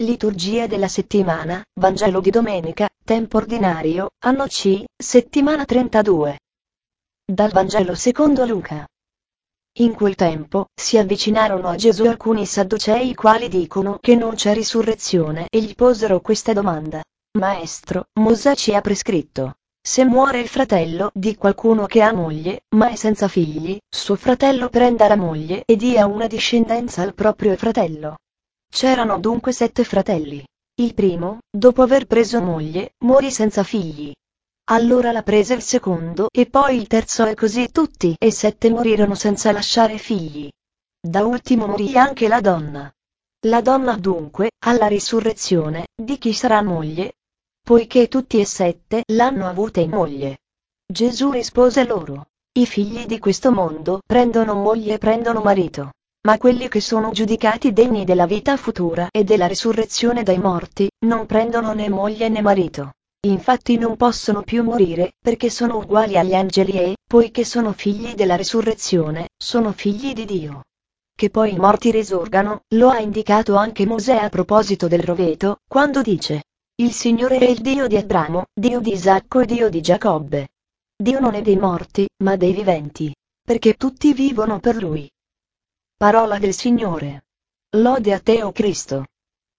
Liturgia della settimana, Vangelo di domenica, tempo ordinario, anno C, settimana 32. Dal Vangelo secondo Luca. In quel tempo, si avvicinarono a Gesù alcuni sadducei i quali dicono che non c'è risurrezione e gli posero questa domanda. Maestro, Mosè ci ha prescritto: se muore il fratello di qualcuno che ha moglie, ma è senza figli, suo fratello prenda la moglie e dia una discendenza al proprio fratello. C'erano dunque 7 fratelli. Il primo, dopo aver preso moglie, morì senza figli. Allora la prese il secondo e poi il terzo e così tutti e 7 morirono senza lasciare figli. Da ultimo morì anche la donna. La donna dunque, alla risurrezione, di chi sarà moglie? Poiché tutti e 7 l'hanno avuta in moglie. Gesù rispose loro: i figli di questo mondo prendono moglie e prendono marito. Ma quelli che sono giudicati degni della vita futura e della risurrezione dai morti, non prendono né moglie né marito. Infatti non possono più morire, perché sono uguali agli angeli e, poiché sono figli della risurrezione, sono figli di Dio. Che poi i morti risorgano, lo ha indicato anche Mosè a proposito del roveto, quando dice: il Signore è il Dio di Abramo, Dio di Isacco e Dio di Giacobbe. Dio non è dei morti, ma dei viventi, perché tutti vivono per Lui. Parola del Signore. Lode a te, o Cristo.